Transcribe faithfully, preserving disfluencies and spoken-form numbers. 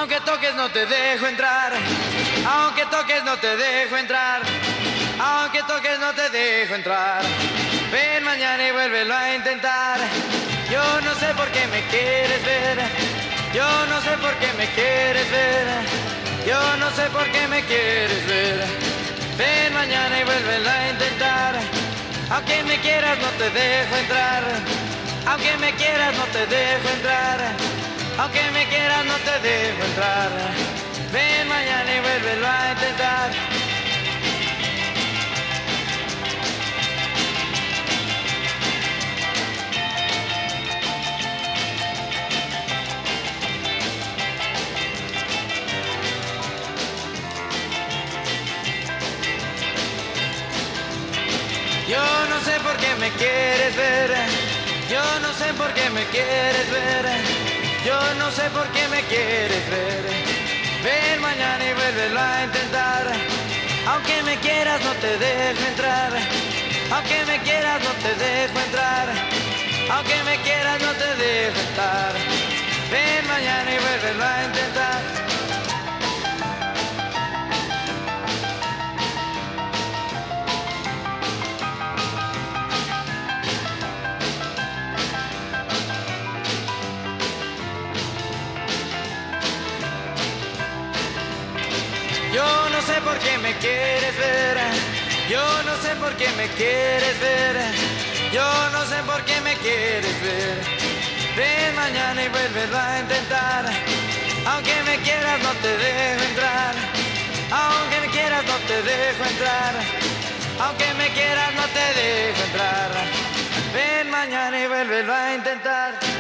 Aunque toques no te dejo entrar, aunque toques no te dejo entrar, aunque toques no te dejo entrar. Ven mañana y vuélvelo a intentar. Yo no sé por qué me quieres ver, yo no sé por qué me quieres ver, yo no sé por qué me quieres ver. Ven mañana y vuélvelo a intentar. Aunque me quieras no te dejo entrar, aunque me quieras no te dejo entrar, aunque me quieras no te dejo entrar. Ven mañana y vuélvelo a intentar. Yo no sé por qué me quieres ver, yo no sé por qué me quieres ver, yo no sé por qué me quieres ver. Ven mañana y vuélvelo a intentar. Aunque me quieras no te dejo entrar, aunque me quieras no te dejo entrar, aunque me quieras no te dejo entrar. Ven mañana y vuélvelo a intentar. Yo no sé por qué me quieres ver, yo no sé por qué me quieres ver, yo no sé por qué me quieres ver. Ven mañana y vuélvelo a intentar. Aunque me quieras no te dejo entrar, aunque me quieras no te dejo entrar, aunque me quieras no te dejo entrar. Ven mañana y vuélvelo a intentar.